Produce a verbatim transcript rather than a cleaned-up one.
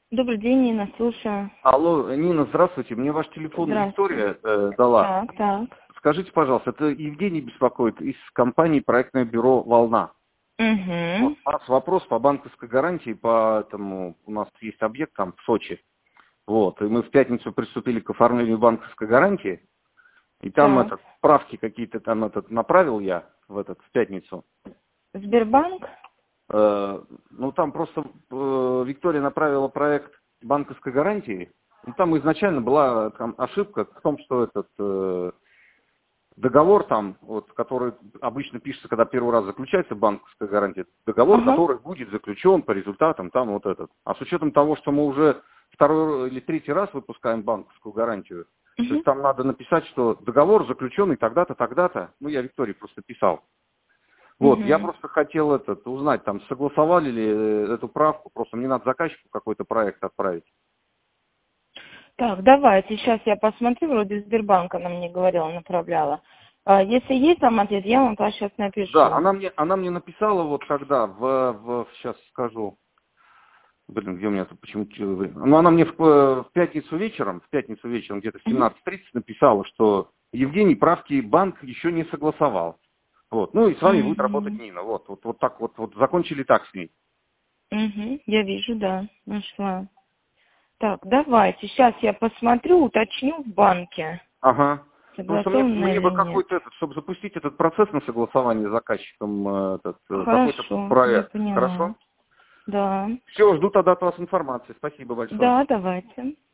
Добрый день, Нина, слушаю. Алло, Нина, здравствуйте. Мне ваш телефон Виктория э, дала. Так, так. Скажите, пожалуйста, это Евгений беспокоит из компании проектное бюро «Волна». Вот, Угу. у нас вопрос по банковской гарантии, по этому, у нас есть объект там в Сочи. Вот, и мы в пятницу приступили к оформлению банковской гарантии, и там Так. этот, справки какие-то там этот направил я в этот в пятницу. Сбербанк? Э, ну там просто э, Виктория направила проект банковской гарантии. Ну, там изначально была там ошибка в том, что этот э, договор там, вот, который обычно пишется, когда первый раз заключается банковская гарантия, договор, Ага. который будет заключен по результатам там вот этот. А с учетом того, что мы уже второй или третий раз выпускаем банковскую гарантию, то Угу. есть там надо написать, что договор заключенный тогда-то, тогда-то. Ну, я Виктории просто писал. Вот, я Угу. просто хотел этот, узнать, там, согласовали ли э, эту правку, просто мне надо заказчику какой-то проект отправить. Так, давайте, сейчас я посмотрю, вроде Сбербанк она мне говорила, направляла. А, если есть там ответ, я вам сейчас Да, напишу. она мне, она мне написала вот когда, в, в сейчас скажу, блин, где у меня тут почему-то, ну, она мне в, э, в пятницу вечером, в пятницу вечером где-то в Угу. семнадцать тридцать написала, что Евгений правки банк еще не согласовал. Вот, ну и с вами будет работать Угу. Нина, вот, вот, вот так вот, вот, закончили так с ней. Угу. Я вижу, да, нашла. Так, давайте, сейчас я посмотрю, уточню в банке, Ага. Просто мне, согласовано мне или бы нет. какой-то этот, чтобы запустить этот процесс на согласование с заказчиком, э, этот, э, какой-то Хорошо, я проект. поняла. Хорошо? Да. Все, жду тогда от вас информации. Спасибо большое. Да, давайте.